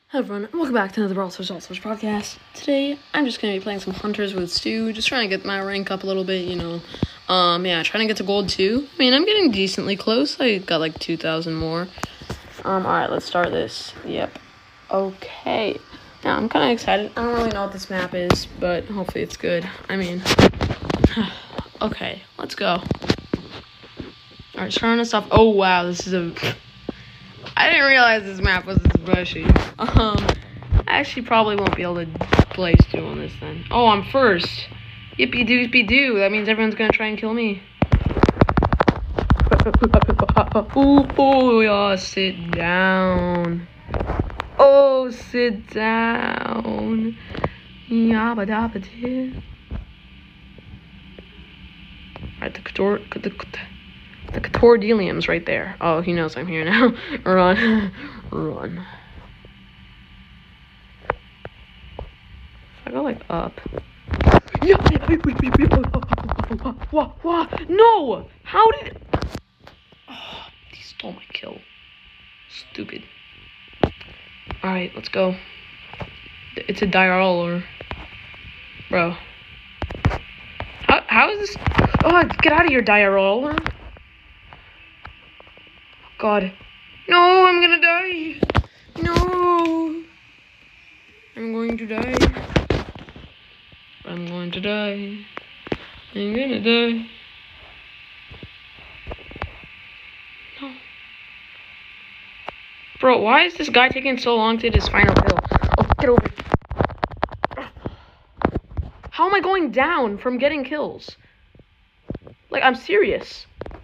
Hello everyone, and welcome back to another Brawl Stars podcast. Today, I'm just going to be playing some Hunters with Stu, just trying to get my rank up a little bit, trying to get to gold 2. I mean, I'm getting decently close. I got like 2,000 more. Alright, let's start this. Yep. Okay. Now, I'm kind of excited. I don't really know what this map is, but hopefully it's good. I mean, okay, let's go. Alright, starting us off. Oh, wow, this is a... I didn't realize this map was this bushy. I actually probably won't be able to play Stu on this then. Oh, I'm first. Yippee-doo-yippee-doo. That means everyone's gonna try and kill me. Oh, sit down. Oh, sit down. Yabba-dabba-doo. Alright, the Cordelium's right there. Oh, he knows I'm here now. Run. Run. If I go, like, up. What? No! How did... Oh, he stole my kill. Stupid. Alright, let's go. It's a Diarler. Bro. How is this... Oh, get out of here, Diarler. God. No, I'm gonna die. No. I'm going to die. I'm going to die. I'm gonna die. No. Bro, why is this guy taking so long to hit his final kill? Oh, get over here. How am I going down from getting kills? Like, I'm serious.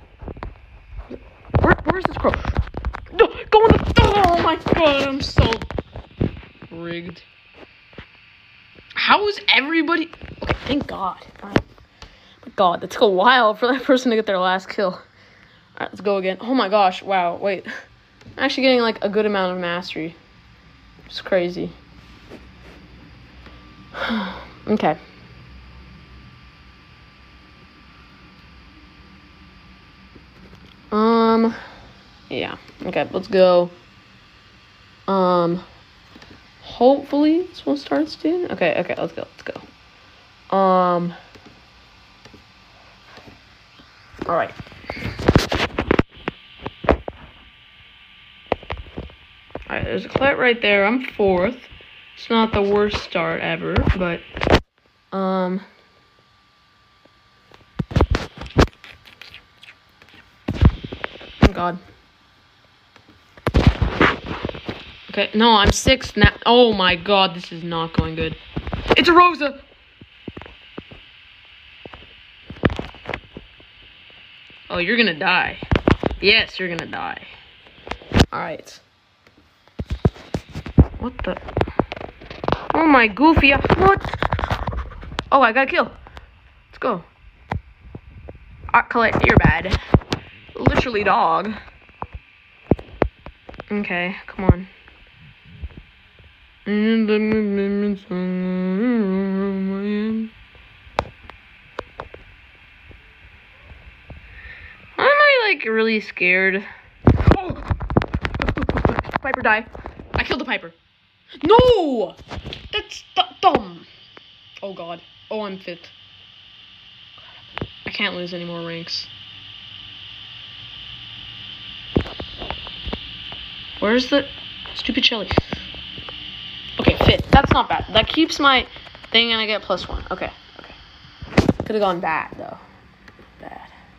Where's this crow? No, go in the... Oh my god, I'm so rigged. How is everybody... Okay, thank God. Oh my god, that took a while for that person to get their last kill. Alright, let's go again. Oh my gosh, wow, wait. I'm actually getting, like, a good amount of mastery. It's crazy. Okay. Yeah. Okay, let's go. Hopefully this one starts soon. Okay, let's go. Alright. Alright, there's a Colette right there. I'm 4th. It's not the worst start ever, but, oh god. Okay, no, I'm 6th now. Oh my god, this is not going good. It's a Rosa! Oh, you're gonna die. Yes, you're gonna die. Alright. What the? Oh my goofy. What? Oh, I got a kill. Let's go. Colette, you're bad. Literally dog. Okay, come on. Why am I, like, really scared? Oh! Piper, die. I killed the Piper. No! That's dumb. Oh, God. Oh, I'm 5th. I can't lose any more ranks. Where's the stupid Shelly? Okay, 5th. That's not bad. That keeps my thing and I get +1. Okay. Could have gone bad, though. Bad.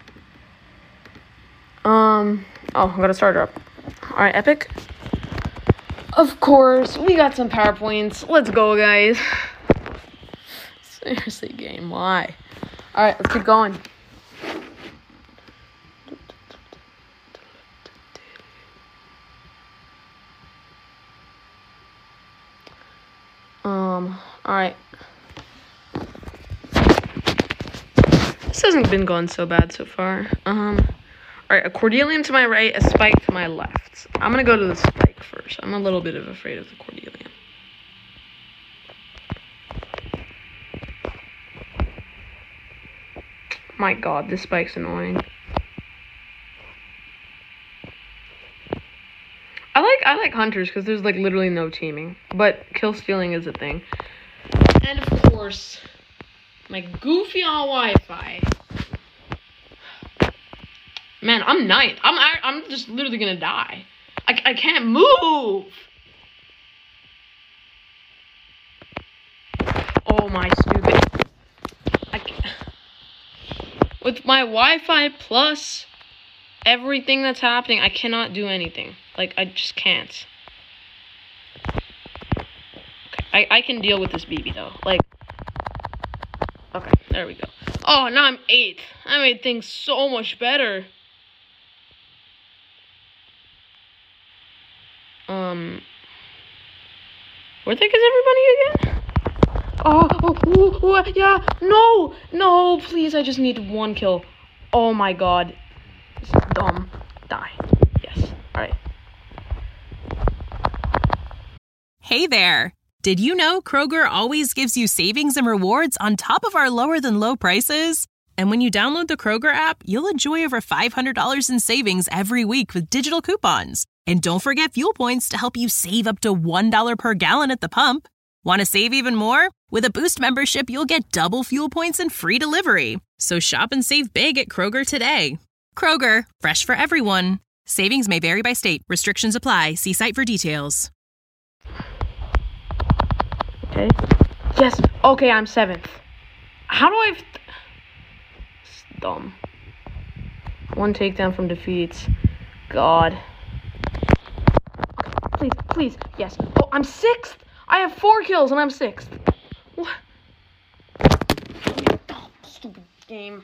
Oh, I got a starter up. Alright, epic. Of course, we got some power points. Let's go, guys. Seriously, game, why? Alright, let's keep going. Alright. This hasn't been going so bad so far. Alright, a Cordelium to my right, a Spike to my left. I'm gonna go to the Spike first. I'm a little bit afraid of the Cordelium. My god, this Spike's annoying. I like hunters because there's like literally no teaming, but kill stealing is a thing. And of course, my goofy on Wi-Fi. Man, I'm ninth. I'm just literally gonna die. I can't move. Oh my stupid. With my Wi-Fi plus everything that's happening, I cannot do anything. Like, I just can't. Okay, I can deal with this BB though. Like, okay, there we go. Oh, now I'm 8th. I made things so much better. Where the heck is everybody again? Oh, yeah, no, please, I just need 1 kill. Oh my god. This is dumb. Die. Yes, alright. Hey there! Did you know Kroger always gives you savings and rewards on top of our lower-than-low prices? And when you download the Kroger app, you'll enjoy over $500 in savings every week with digital coupons. And don't forget fuel points to help you save up to $1 per gallon at the pump. Want to save even more? With a Boost membership, you'll get double fuel points and free delivery. So shop and save big at Kroger today. Kroger, fresh for everyone. Savings may vary by state. Restrictions apply. See site for details. Okay. Yes. Okay, I'm 7th. How do I... It's dumb. 1 takedown from defeats. God. Okay, please. Yes. Oh, I'm 6th. I have 4 kills and I'm 6th. What? Oh, stupid game.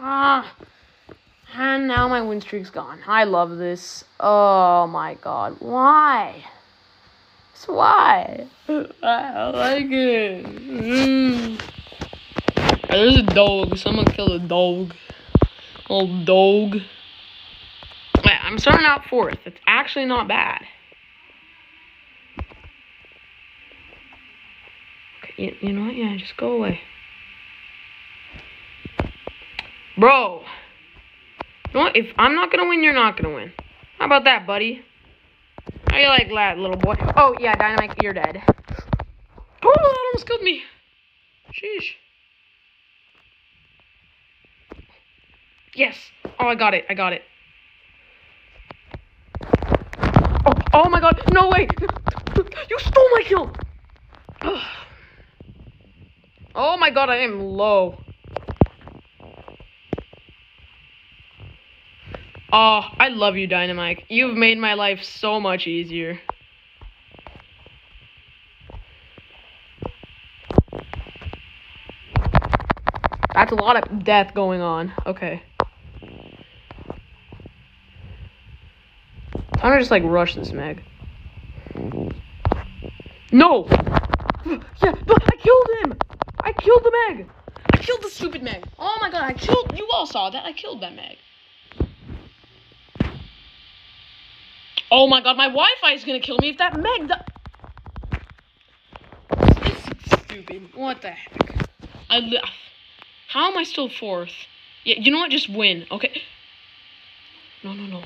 And now my win streak's gone. I love this. Oh my god. Why? So why? I don't like it. There's a dog. Someone killed a dog. Old dog. Wait, I'm starting out 4th. It's actually not bad. Okay, you know what? Yeah, just go away. Bro. You know what? If I'm not gonna win, you're not gonna win. How about that, buddy? How you like that, little boy? Oh, yeah, Dynamite, you're dead. Oh, that almost killed me. Sheesh. Yes. Oh, I got it. Oh my god. No way. You stole my kill. Oh my god, I am low. Oh, I love you, Dynamite. You've made my life so much easier. That's a lot of death going on. Okay. I'm gonna just, like, rush this Meg. No! Yeah, but I killed him! I killed the Meg! I killed the stupid Meg! Oh my god, you all saw that. I killed that Meg. Oh my god, my Wi-Fi is gonna kill me if that Meg This is stupid. What the heck? How am I still 4th? Yeah, you know what? Just win, okay? No. God,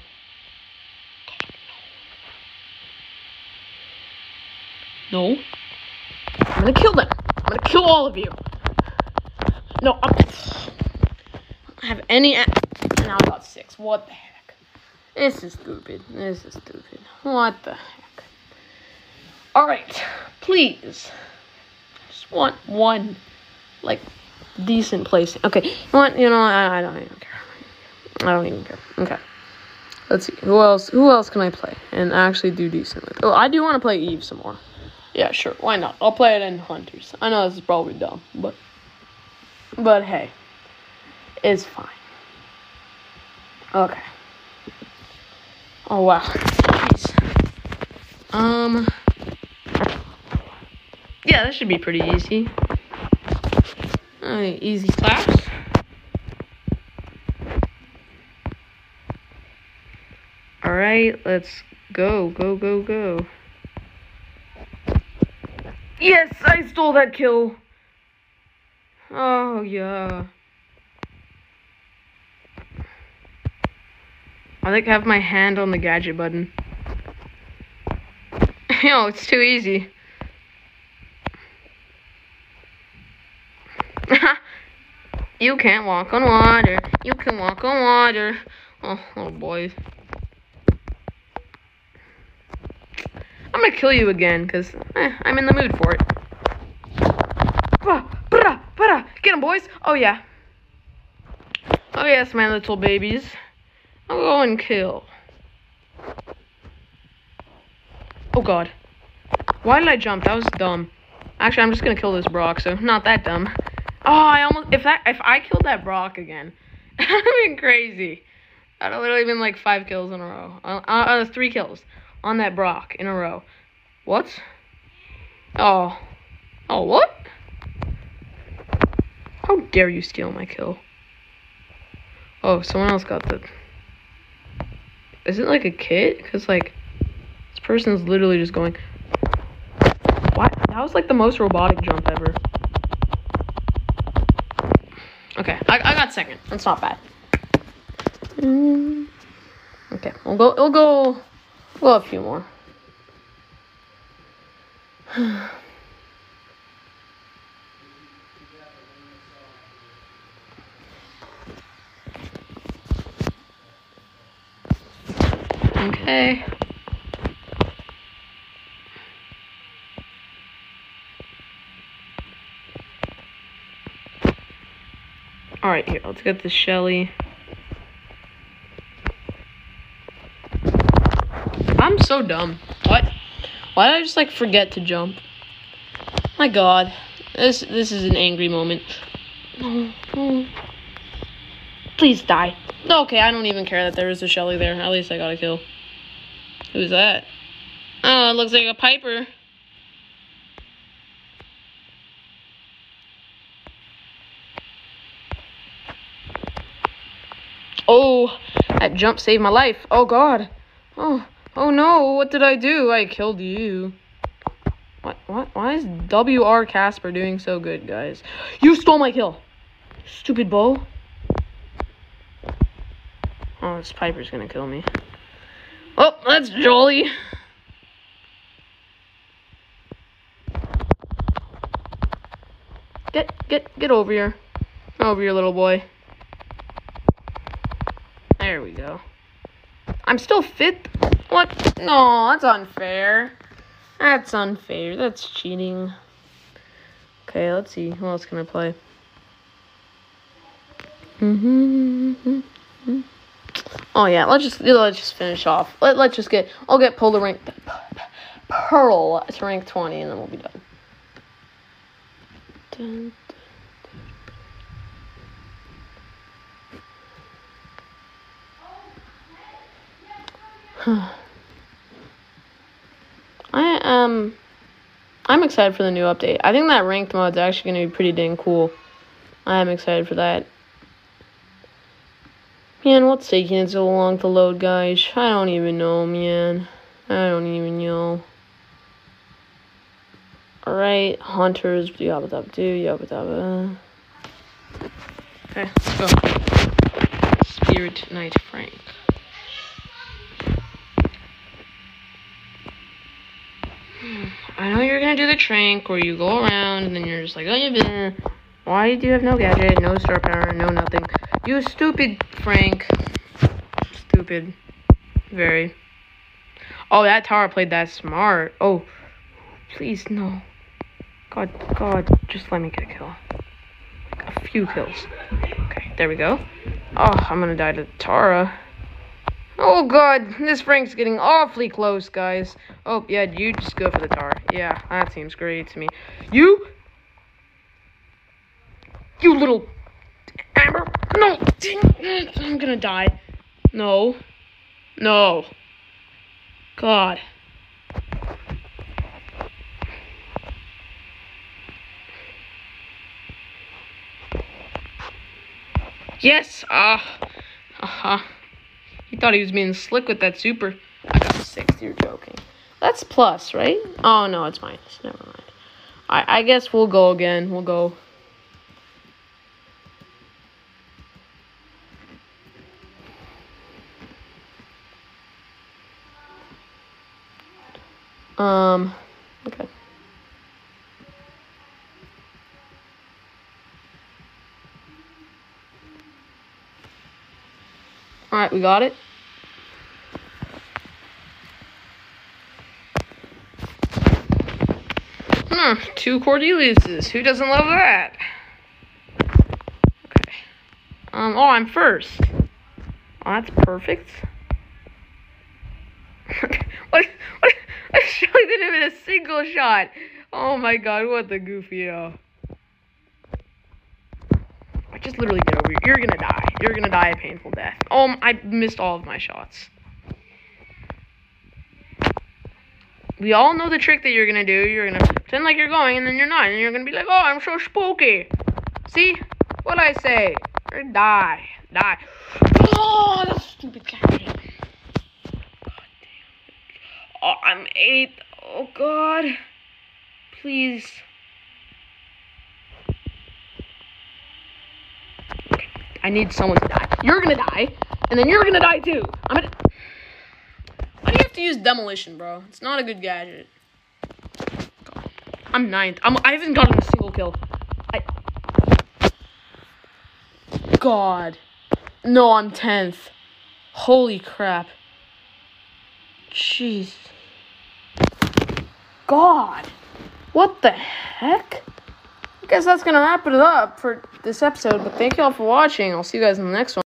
no. I'm gonna kill them. I'm gonna kill all of you. No, I don't have any... Now I got 6. What the heck? This is stupid. What the heck? Alright. Please. I just want 1, like, decent place. Okay. You know what? I don't even care. Okay. Let's see. Who else can I play and actually do decent with? Oh, I do want to play Eve some more. Yeah, sure. Why not? I'll play it in Hunters. I know this is probably dumb, but hey. It's fine. Okay. Oh, wow. Jeez. Yeah, that should be pretty easy. Easy claps. Alright, let's go. Yes, I stole that kill. Oh, yeah. I like have my hand on the gadget button. Yo, it's too easy. You can't walk on water. You can walk on water. Oh boy. I'm gonna kill you again, because I'm in the mood for it. Get him, boys. Oh, yeah. Oh, yes, my little babies. I'll go and kill. Oh, God. Why did I jump? That was dumb. Actually, I'm just gonna kill this Brock, so not that dumb. Oh, I almost... If I killed that Brock again, that would have been crazy. That would have literally been like 5 kills in a row. 3 kills on that Brock in a row. What? Oh. Oh, what? How dare you steal my kill? Oh, someone else got the... Is it like a kit? Because, like, this person's literally just going... What? That was like the most robotic jump ever. Okay, I got second. That's not bad. Okay, we'll go a few more. Okay. Alright, here, let's get the Shelly. I'm so dumb. What? Why did I just, like, forget to jump? My god. This is an angry moment. Please die. Okay, I don't even care that there was a Shelly there. At least I got a kill. Who's that? Oh, it looks like a Piper. Oh, that jump saved my life. Oh, God. Oh no, what did I do? I killed you. What? Why is WR Casper doing so good, guys? You stole my kill. Stupid bow. Oh, this Piper's gonna kill me. Oh, that's Jolly. Get over here. Over here, little boy. There we go. I'm still fit. What? No, that's unfair. That's unfair. That's cheating. Okay, let's see. Who else can I play? Oh yeah, let's just finish off. Let's just get. I'll get Pearl to rank 20, and then we'll be done. I'm excited for the new update. I think that ranked mode is actually going to be pretty dang cool. I am excited for that. Man, what's taking it so long to load, guys? I don't even know, man. I don't even know. Alright, Hunters, yabba dabba do, yabba dabba. Okay, let's go. Spirit Knight Frank. I know you're gonna do the trank where you go around and then you're just like, oh, you've been. Why do you have no gadget, no star power, no nothing? You stupid Frank. Stupid. Very. Oh, that tower played that smart. Oh, please, no. God, just let me get a kill. Like a few kills. Okay, there we go. Oh, I'm gonna die to Tara. Oh god, this Frank's getting awfully close, guys. Oh, yeah, you just go for the Tara. Yeah, that seems great to me. You little Amber. No, I'm gonna die. No. God. Yes! He thought he was being slick with that super. I got 6, you're joking. That's plus, right? Oh, no, it's minus. Never mind. I guess we'll go again. We'll go. Okay. Alright, we got it. Two Cordeliuses. Who doesn't love that? Okay. Oh, I'm first. Oh, that's perfect. What? Shelly didn't even a single shot. Oh my god, what the goofio. Just literally get over here. You're gonna die. You're gonna die a painful death. Oh, I missed all of my shots. We all know the trick that you're gonna do. You're gonna pretend like you're going, and then you're not. And you're gonna be like, oh, I'm so spooky. See? What'd I say? You're gonna die. Die. Oh, that stupid catch. Oh, I'm 8th. Oh, God. Please. Okay. I need someone to die. You're gonna die, and then you're gonna die, too. Why do you have to use demolition, bro? It's not a good gadget. God. I'm 9th. I haven't gotten a single kill. God. No, I'm 10th. Holy crap. Jeez. God. What the heck? I guess that's gonna wrap it up for this episode, but thank you all for watching. I'll see you guys in the next one.